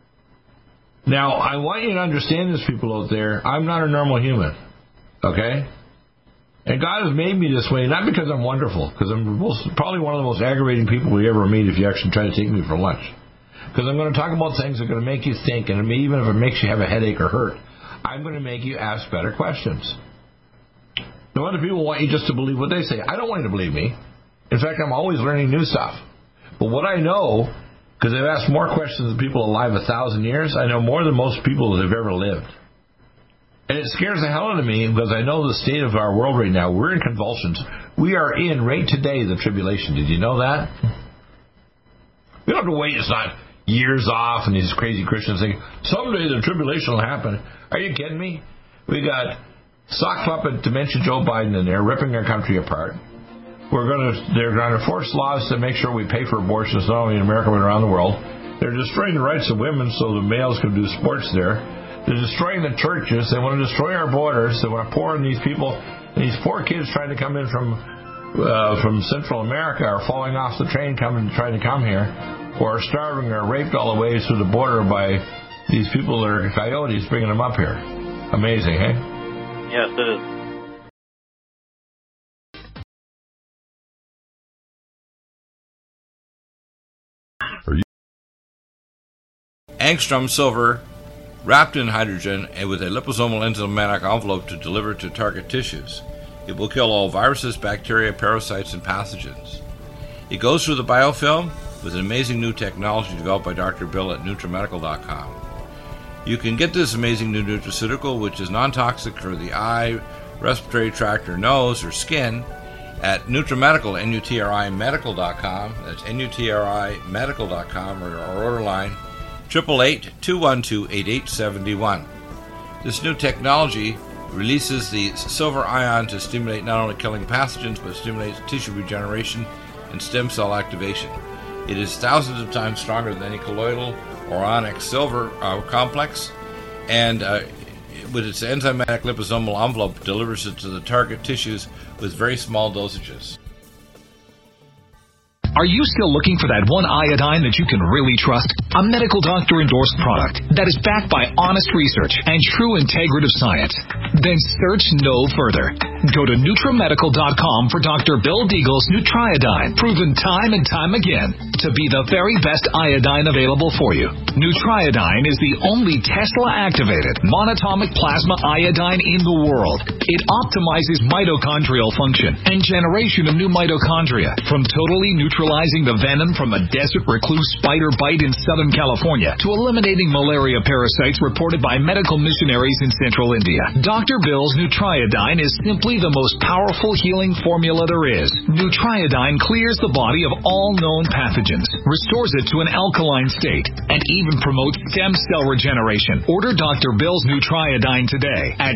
Now, I want you to understand this, people out there. I'm not a normal human. Okay? And God has made me this way, not because I'm wonderful, because I'm probably one of the most aggravating people we ever meet if you actually try to take me for lunch. Because I'm going to talk about things that are going to make you think, and even if it makes you have a headache or hurt, I'm going to make you ask better questions. No other people want you just to believe what they say. I don't want you to believe me. In fact, I'm always learning new stuff. But what I know, because I've asked more questions than people alive 1,000 years, I know more than most people that have ever lived. And it scares the hell out of me because I know the state of our world right now. We're in convulsions. We are in, right today, the tribulation. Did you know that? We don't have to wait. It's not years off and these crazy Christians think, someday the tribulation will happen. Are you kidding me? We got sock puppet dementia Joe Biden in there ripping our country apart. They're going to force laws to make sure we pay for abortions, not only in America but around the world. They're destroying the rights of women so the males can do sports there. They're destroying the churches. They want to destroy our borders. They want to pour in these people. These poor kids trying to come in from Central America are falling off the train trying to come here, or are starving or raped all the way through the border by these people that are coyotes bringing them up here. Amazing, eh? Yes, it is. Angstrom silver wrapped in hydrogen and with a liposomal enzymatic envelope to deliver to target tissues. It will kill all viruses, bacteria, parasites, and pathogens. It goes through the biofilm with an amazing new technology developed by Dr. Bill at NutriMedical.com. You can get this amazing new nutraceutical, which is non-toxic for the eye, respiratory tract, or nose, or skin, at NutriMedical, NutriMedical.com. That's NutriMedical.com, or our order line 888-212-8871. This new technology releases the silver ion to stimulate not only killing pathogens, but stimulates tissue regeneration and stem cell activation. It is thousands of times stronger than any colloidal or onyx silver complex, and with its enzymatic liposomal envelope, delivers it to the target tissues with very small dosages. Are you still looking for that one iodine that you can really trust? A medical doctor endorsed product that is backed by honest research and true integrative science? Then search no further. Go to NutriMedical.com for Dr. Bill Deagle's Nutriodine, proven time and time again to be the very best iodine available for you. Nutriodine is the only Tesla-activated monatomic plasma iodine in the world. It optimizes mitochondrial function and generation of new mitochondria, from totally neutralizing the venom from a desert recluse spider bite in Southern California to eliminating malaria parasites reported by medical missionaries in Central India. Dr. Bill's Nutriodine is simply the most powerful healing formula there is. Nutriodine clears the body of all known pathogens, restores it to an alkaline state, and even promotes stem cell regeneration. Order Dr. Bill's Nutriodine today at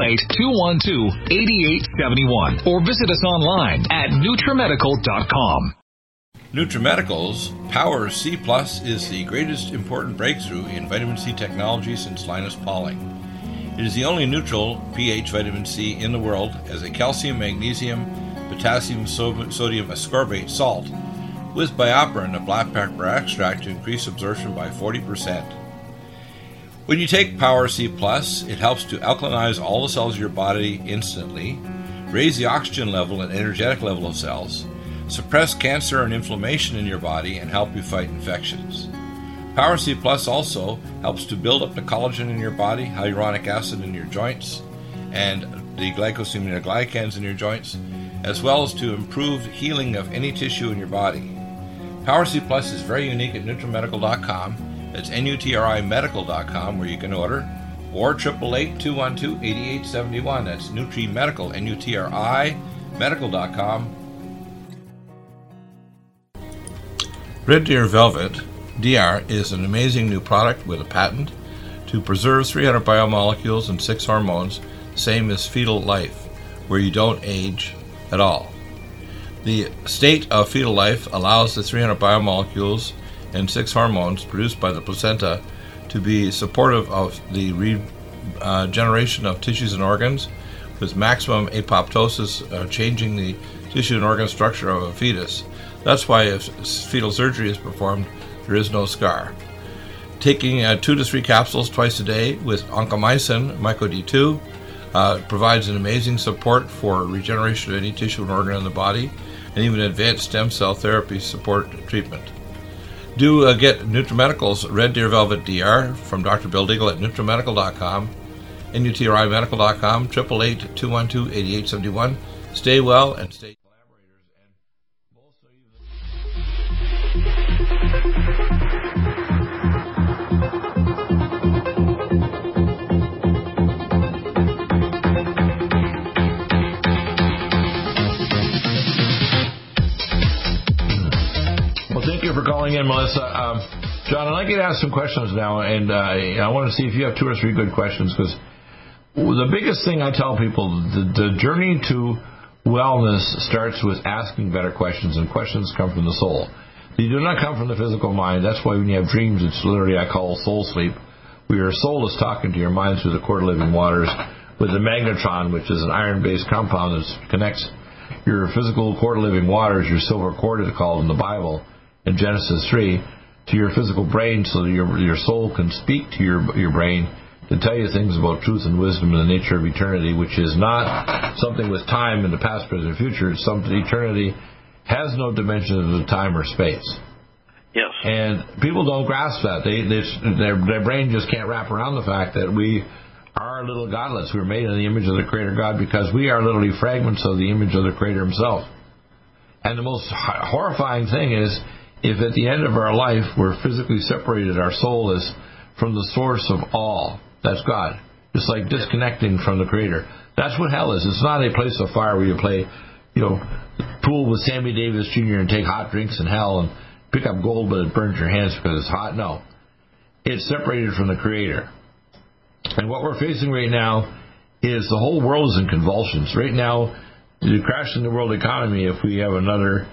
888-212-8871 or visit us online at NutriMedical.com. NutriMedical's Power C Plus is the greatest important breakthrough in vitamin C technology since Linus Pauling. It is the only neutral pH vitamin C in the world as a calcium, magnesium, potassium, sodium ascorbate salt with BioPerine, a black pepper extract, to increase absorption by 40%. When you take Power C Plus, it helps to alkalinize all the cells of your body instantly, raise the oxygen level and energetic level of cells, suppress cancer and inflammation in your body, and help you fight infections. Power C Plus also helps to build up the collagen in your body, hyaluronic acid in your joints, and the glycosaminoglycans in your joints, as well as to improve healing of any tissue in your body. Power C Plus is very unique at NutriMedical.com. It's NutriMedical.com where you can order, or 888-212-8871. That's NutriMedical, NUTRI, medical.com. Red Deer Velvet DR is an amazing new product with a patent to preserve 300 biomolecules and 6 hormones, same as fetal life, where you don't age at all. The state of fetal life allows the 300 biomolecules and 6 hormones produced by the placenta to be supportive of the regeneration of tissues and organs, with maximum apoptosis, changing the tissue and organ structure of a fetus. That's why if fetal surgery is performed, there is no scar. Taking 2 to 3 capsules twice a day with oncomycin, MycoD2, provides an amazing support for regeneration of any tissue and organ in the body, and even advanced stem cell therapy support treatment. Do get NutriMedical's Red Deer Velvet DR from Dr. Bill Deagle at NutriMedical.com, NUTRIMedical.com, 888-212-8871. Stay well and stay collaborators. Thank you for calling in, Melissa. John, I'd like you to ask some questions now, and I want to see if you have 2 or 3 good questions, because the biggest thing I tell people, the journey to wellness starts with asking better questions, and questions come from the soul. They do not come from the physical mind. That's why when you have dreams, it's literally, I call soul sleep, where your soul is talking to your mind through the cord of living waters with the magnetron, which is an iron-based compound that connects your physical cord of living waters, your silver cord is called in the Bible, in Genesis 3, to your physical brain, so that your soul can speak to your brain to tell you things about truth and wisdom and the nature of eternity, which is not something with time in the past, present, and future. It's something eternity has no dimensions of time or space. Yes. And people don't grasp that. Their brain just can't wrap around the fact that we are little godlets. We're made in the image of the Creator God, because we are literally fragments of the image of the Creator Himself. And the most horrifying thing is, if at the end of our life we're physically separated, our soul is from the source of all. That's God. It's like disconnecting from the Creator. That's what hell is. It's not a place of fire where you play, pool with Sammy Davis Jr. and take hot drinks in hell and pick up gold, but it burns your hands because it's hot. No. It's separated from the Creator. And what we're facing right now is the whole world is in convulsions. Right now, the crash in the world economy, if we have another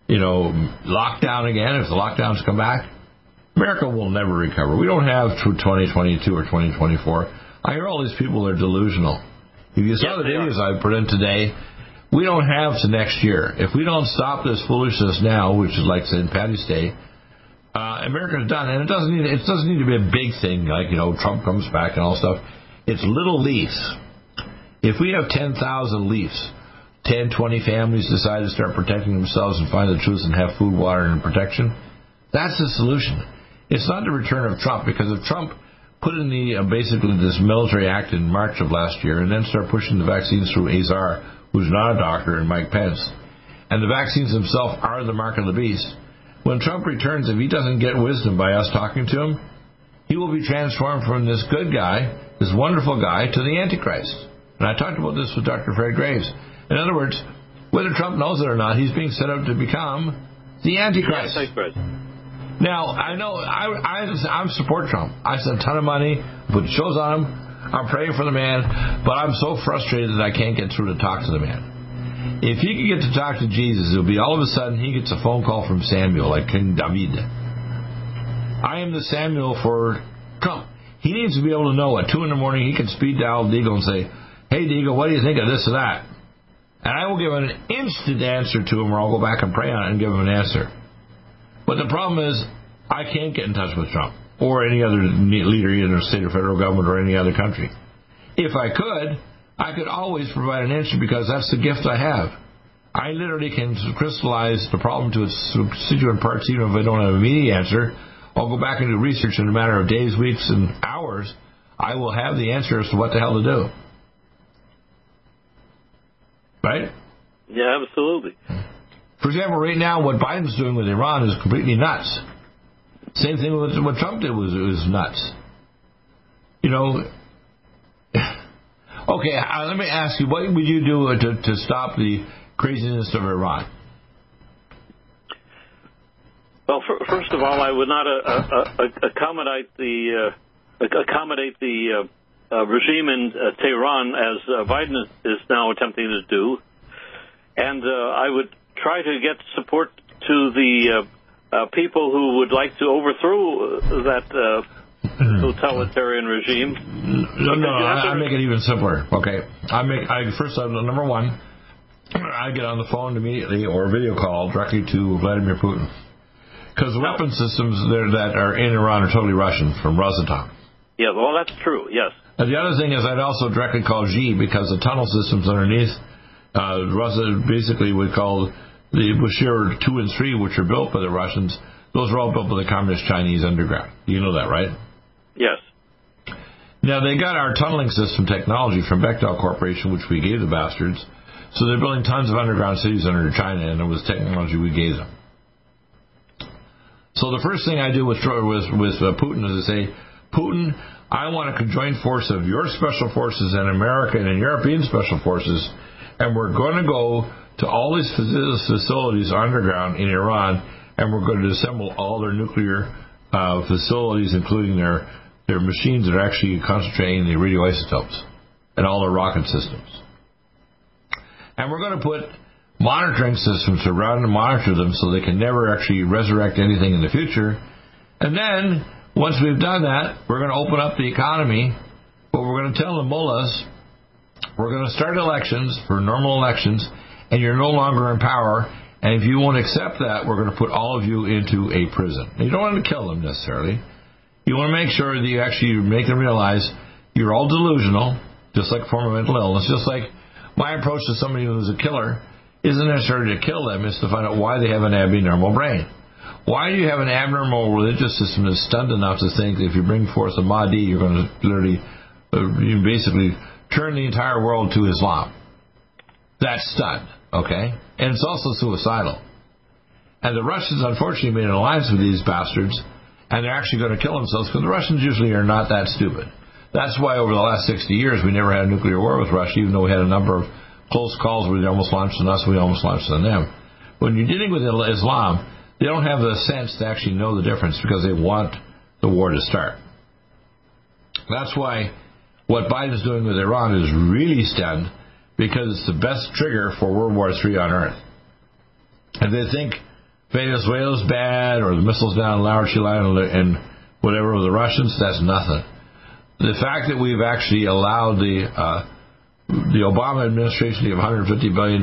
lockdown again, if the lockdowns come back, America will never recover. We don't have through 2022 or 2024. I hear all these people are delusional. If you saw the videos I put in today, we don't have to next year. If we don't stop this foolishness now, which is like St. Patty's Day, America's done. And it doesn't need to be a big thing like, Trump comes back and all stuff. It's little leaves. If we have 10,000 leaves, 10, 20 families decide to start protecting themselves and find the truth and have food, water, and protection, that's the solution. It's not the return of Trump, because if Trump put in basically this military act in March of last year and then start pushing the vaccines through Azar, who's not a doctor, and Mike Pence, and the vaccines themselves are the mark of the beast, when Trump returns, if he doesn't get wisdom by us talking to him, he will be transformed from this good guy, this wonderful guy, to the Antichrist. And I talked about this with Dr. Fred Graves. In other words, whether Trump knows it or not, he's being set up to become the Antichrist. Now, I know I support Trump. I spend a ton of money, put shows on him. I'm praying for the man, but I'm so frustrated that I can't get through to talk to the man. If he could get to talk to Jesus, it'll be all of a sudden he gets a phone call from Samuel, like King David. I am the Samuel for Trump. He needs to be able to know at 2 in the morning he can speed dial Deagle and say, "Hey, Deagle, what do you think of this or that?" And I will give an instant answer to him, or I'll go back and pray on it and give him an answer. But the problem is, I can't get in touch with Trump or any other leader in the state or federal government or any other country. If I could always provide an answer, because that's the gift I have. I literally can crystallize the problem to its constituent parts, even if I don't have an immediate answer. I'll go back and do research in a matter of days, weeks, and hours. I will have the answer as to what the hell to do. Right? Yeah, absolutely. For example, right now, what Biden's doing with Iran is completely nuts. Same thing with what Trump did was nuts. You know, okay, let me ask you, what would you do to stop the craziness of Iran? Well, first of all, I would not accommodate the regime in Tehran as Biden is now attempting to do, and I would try to get support to the people who would like to overthrow that totalitarian regime. No, I make it even simpler. Okay, first number one, I get on the phone immediately or a video call directly to Vladimir Putin, because the weapon systems there that are in Iran are totally Russian, from Rosatom. Yeah, well, that's true. Yes. And the other thing is, I'd also directly call Xi, because the tunnel systems underneath Russia basically would call the Bashir 2 and 3, which are built by the Russians. Those are all built by the Communist Chinese underground. You know that, right? Yes. Now, they got our tunneling system technology from Bechtel Corporation, which we gave the bastards. So they're building tons of underground cities under China, and it was technology we gave them. So the first thing I do with Putin is I say, Putin, I want a conjoined force of your special forces and American and European special forces, and we're going to go to all these facilities underground in Iran, and we're going to disassemble all their nuclear facilities, including their machines that are actually concentrating the radioisotopes and all their rocket systems. And we're going to put monitoring systems around to monitor them so they can never actually resurrect anything in the future. And then, once we've done that, we're going to open up the economy, but we're going to tell the mullahs, we're going to start elections for normal elections, and you're no longer in power, and if you won't accept that, we're going to put all of you into a prison. You don't want to kill them necessarily. You want to make sure that you actually make them realize you're all delusional, just like a form of mental illness, just like my approach to somebody who's a killer isn't necessarily to kill them, it's to find out why they have an abnormal brain. Why do you have an abnormal religious system that's stunned enough to think that if you bring forth the Mahdi, you're going to literally, you basically turn the entire world to Islam? That's stunned, okay? And it's also suicidal. And the Russians, unfortunately, made an alliance with these bastards, and they're actually going to kill themselves, because the Russians usually are not that stupid. That's why over the last 60 years we never had a nuclear war with Russia, even though we had a number of close calls where they almost launched on us, we almost launched on them. When you're dealing with Islam, they don't have the sense to actually know the difference, because they want the war to start. That's why what Biden's doing with Iran is really stunned, because it's the best trigger for World War III on Earth. And they think Venezuela's bad, or the missiles down in Laurentian and whatever of the Russians, that's nothing. The fact that we've actually allowed the Obama administration to give $150 billion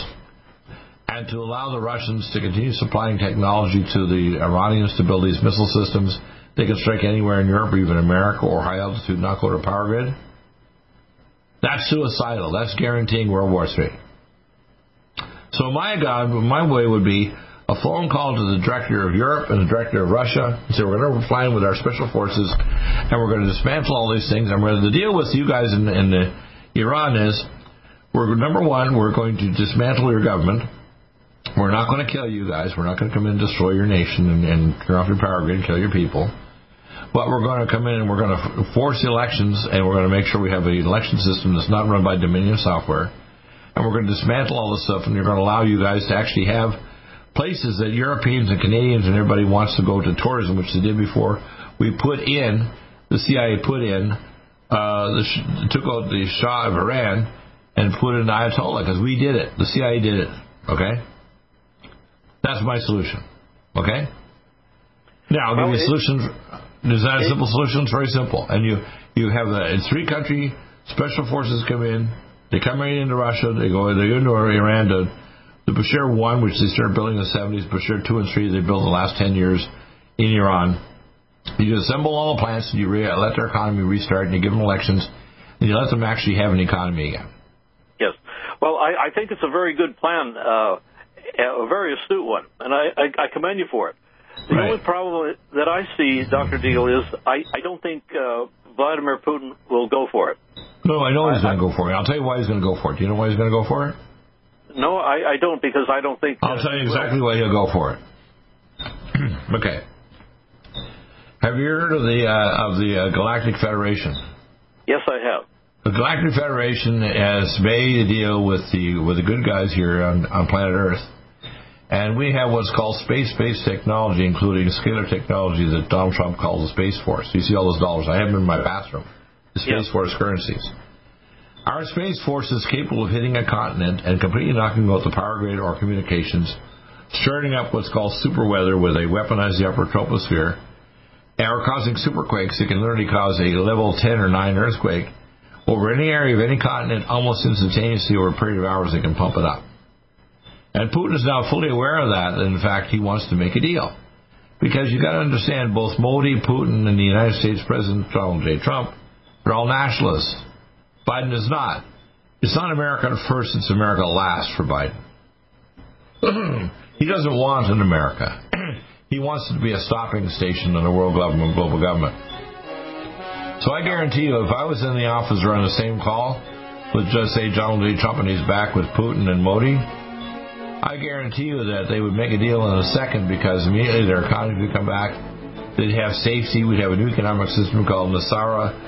and to allow the Russians to continue supplying technology to the Iranians to build these missile systems, they can strike anywhere in Europe or even America, or high altitude, not go to power grid. That's suicidal. That's guaranteeing World War III. So my way would be a phone call to the director of Europe and the director of Russia and say, we're going to fly in with our special forces and we're going to dismantle all these things. And the deal with you guys in Iran is, number one, we're going to dismantle your government. We're not going to kill you guys. We're not going to come in and destroy your nation and turn off your power grid and kill your people. But we're going to come in and we're going to force elections, and we're going to make sure we have an election system that's not run by Dominion software. And we're going to dismantle all this stuff, and you're going to allow you guys to actually have places that Europeans and Canadians and everybody wants to go to tourism, which they did before. The CIA took out the Shah of Iran and put in the Ayatollah, because we did it. The CIA did it. Okay? That's my solution. Okay? Now, I'll give you solutions. Is that a simple solution? It's very simple. And you have in 3-country special forces come in. They come right into Russia. They go into Iran to the Bashir 1, which they started building in the 70s. Bashir 2 and 3, they built the last 10 years in Iran. You assemble all the plants, and you let their economy restart, and you give them elections, and you let them actually have an economy again. Yes. Well, I think it's a very good plan, a very astute one, and I commend you for it. The only problem that I see, Dr. Deagle, is I don't think Vladimir Putin will go for it. No, I know he's going to go for it. I'll tell you why he's going to go for it. Do you know why he's going to go for it? No, I don't, because I don't think... I'll tell you exactly why he'll go for it. Okay. Have you heard of the Galactic Federation? Yes, I have. The Galactic Federation has made a deal with the good guys here on planet Earth. And we have what's called space-based technology, including scalar technology that Donald Trump calls the Space Force. You see all those dollars. I have them in my bathroom. The Space Force currencies. Our Space Force is capable of hitting a continent and completely knocking out the power grid or communications, stirring up what's called super weather, where they weaponize the upper troposphere, or causing superquakes that can literally cause a level 10 or 9 earthquake over any area of any continent almost instantaneously over a period of hours. They can pump it up. And Putin is now fully aware of that. In fact, he wants to make a deal. Because you've got to understand, both Modi, Putin, and the United States President Donald J. Trump, they're all nationalists. Biden is not. It's not America first, it's America last for Biden. He doesn't want an America. He wants it to be a stopping station in the world government, global government. So I guarantee you, if I was in the office or on the same call with, just say, Donald J. Trump and he's back with Putin and Modi, I guarantee you that they would make a deal in a second, because immediately their economy would come back. They'd have safety. We'd have a new economic system called Gasara,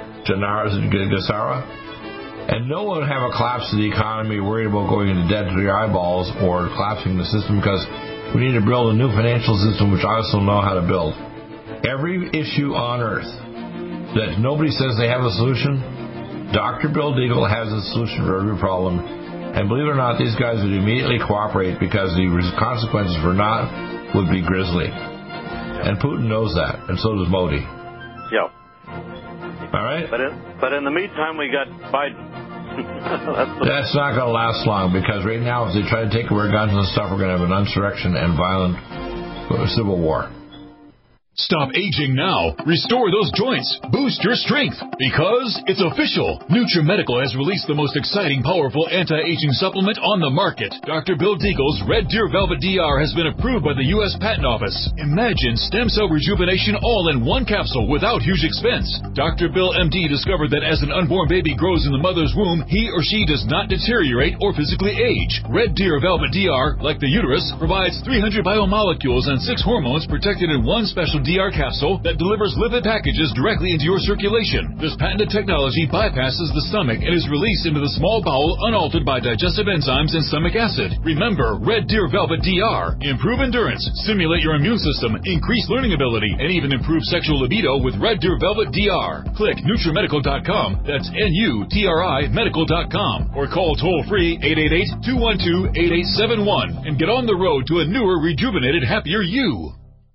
and no one would have a collapse of the economy, worried about going into debt to their eyeballs or collapsing the system, because we need to build a new financial system, which I also know how to build. Every issue on Earth that nobody says they have a solution, Dr. Bill Deagle has a solution for every problem. And believe it or not, these guys would immediately cooperate, because the consequences for not would be grisly. And Putin knows that, and so does Modi. Yeah. All right? But in the meantime, we got Biden. That's not going to last long, because right now, if they try to take away guns and stuff, we're going to have an insurrection and violent civil war. Stop aging now. Restore those joints. Boost your strength. Because it's official. NutriMedical has released the most exciting, powerful anti-aging supplement on the market. Dr. Bill Deagle's Red Deer Velvet DR has been approved by the U.S. Patent Office. Imagine stem cell rejuvenation all in one capsule without huge expense. Dr. Bill MD discovered that as an unborn baby grows in the mother's womb, he or she does not deteriorate or physically age. Red Deer Velvet DR, like the uterus, provides 300 biomolecules and 6 hormones protected in one special DR capsule that delivers lipid packages directly into your circulation. This patented technology bypasses the stomach and is released into the small bowel unaltered by digestive enzymes and stomach acid. Remember, Red Deer Velvet DR. Improve endurance, stimulate your immune system, increase learning ability, and even improve sexual libido with Red Deer Velvet DR. Click NutriMedical.com, that's NUTRI Medical.com, or call toll-free 888-212-8871 and get on the road to a newer, rejuvenated, happier you.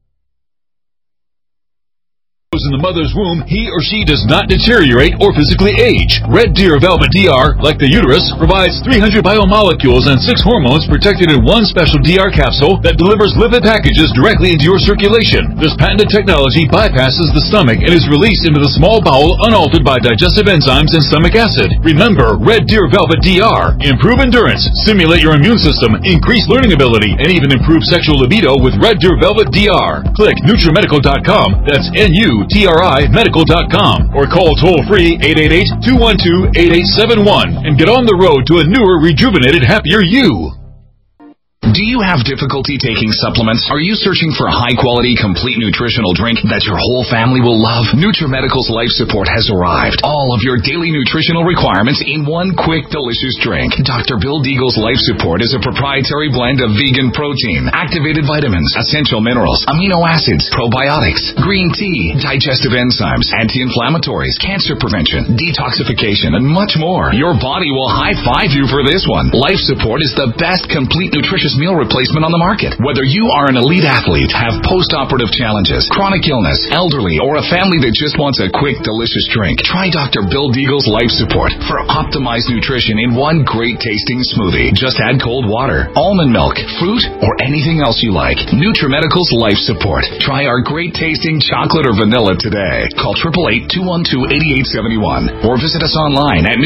In the mother's womb, he or she does not deteriorate or physically age. Red Deer Velvet DR, like the uterus, provides 300 biomolecules and 6 hormones protected in one special DR capsule that delivers lipid packages directly into your circulation. This patented technology bypasses the stomach and is released into the small bowel unaltered by digestive enzymes and stomach acid. Remember, Red Deer Velvet DR. Improve endurance, stimulate your immune system, increase learning ability, and even improve sexual libido with Red Deer Velvet DR. Click NutriMedical.com, that's NUTRI Medical.com, or call toll-free 888-212-8871 and get on the road to a newer, rejuvenated, happier you. Do you have difficulty taking supplements? Are you searching for a high-quality, complete nutritional drink that your whole family will love? NutriMedical's Life Support has arrived. All of your daily nutritional requirements in one quick, delicious drink. Dr. Bill Deagle's Life Support is a proprietary blend of vegan protein, activated vitamins, essential minerals, amino acids, probiotics, green tea, digestive enzymes, anti-inflammatories, cancer prevention, detoxification, and much more. Your body will high-five you for this one. Life Support is the best complete nutritious meal replacement on the market. Whether you are an elite athlete, have post-operative challenges, chronic illness, elderly, or a family that just wants a quick, delicious drink, try Dr. Bill Deagle's Life Support for optimized nutrition in one great tasting smoothie. Just add cold water, almond milk, fruit, or anything else you like. NutriMedical's Life Support. Try our great tasting chocolate or vanilla today. Call 888-212-8871 or visit us online at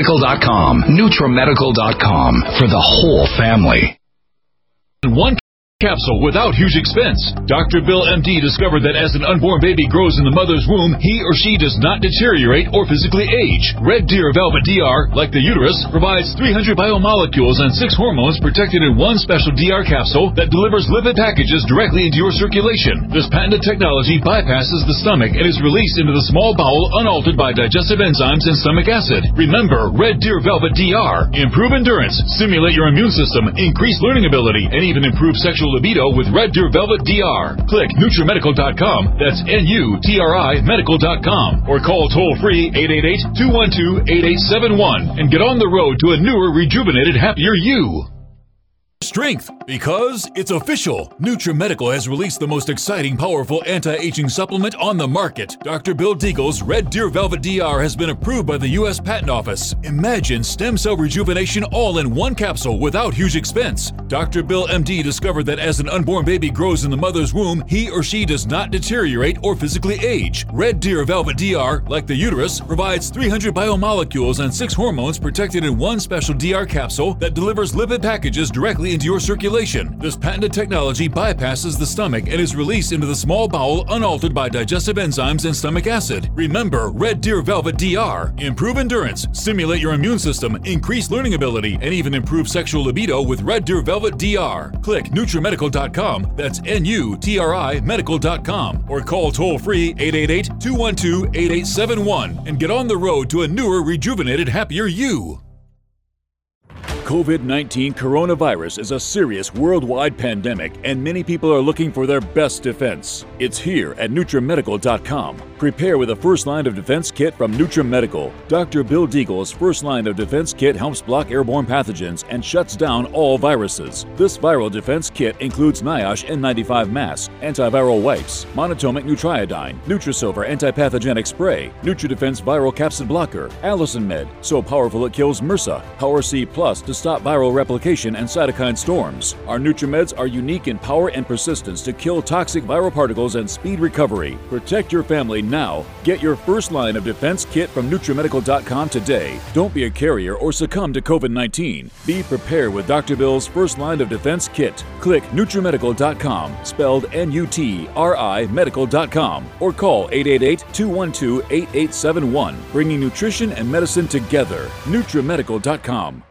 NutriMedical.com. NutriMedical.com for the whole family. One capsule without huge expense. Dr. Bill MD discovered that as an unborn baby grows in the mother's womb, he or she does not deteriorate or physically age. Red Deer Velvet DR, like the uterus, provides 300 biomolecules and 6 hormones protected in one special DR capsule that delivers lipid packages directly into your circulation. This patented technology bypasses the stomach and is released into the small bowel unaltered by digestive enzymes and stomach acid. Remember, Red Deer Velvet DR. Improve endurance, stimulate your immune system, increase learning ability, and even improve sexual libido with Red Deer Velvet DR. Click NutriMedical.com, that's NUTRI Medical.com, or call toll-free 888-212-8871 and get on the road to a newer, rejuvenated, happier you. Strength, because it's official. NutriMedical has released the most exciting, powerful anti-aging supplement on the market. Dr. Bill Deagle's Red Deer Velvet DR has been approved by the U.S. Patent Office. Imagine stem cell rejuvenation all in one capsule without huge expense. Dr. Bill MD discovered that as an unborn baby grows in the mother's womb, he or she does not deteriorate or physically age. Red Deer Velvet DR, like the uterus, provides 300 biomolecules and 6 hormones protected in one special DR capsule that delivers lipid packages directly into your circulation. This patented technology bypasses the stomach and is released into the small bowel unaltered by digestive enzymes and stomach acid. Remember, Red Deer Velvet DR. Improve endurance, stimulate your immune system, increase learning ability, and even improve sexual libido with Red Deer Velvet DR. Click NutriMedical.com, that's NUTRI Medical.com, or call toll-free 888-212-8871 and get on the road to a newer, rejuvenated, happier you. COVID-19 coronavirus is a serious worldwide pandemic, and many people are looking for their best defense. It's here at NutriMedical.com. Prepare with a first line of defense kit from NutriMedical. Dr. Bill Deagle's first line of defense kit helps block airborne pathogens and shuts down all viruses. This viral defense kit includes NIOSH N95 mask, antiviral wipes, monotomic Nutriodine, Nutrisilver antipathogenic spray, NutriDefense viral capsid blocker, Allison Med, so powerful it kills MRSA, Power C Plus to stop viral replication and cytokine storms. Our NutriMeds are unique in power and persistence to kill toxic viral particles and speed recovery. Protect your family now. Get your first line of defense kit from NutriMedical.com today. Don't be a carrier or succumb to COVID-19. Be prepared with Dr. Bill's first line of defense kit. Click NutriMedical.com, spelled N-U-T-R-I Medical.com, or call 888-212-8871, bringing nutrition and medicine together. NutriMedical.com.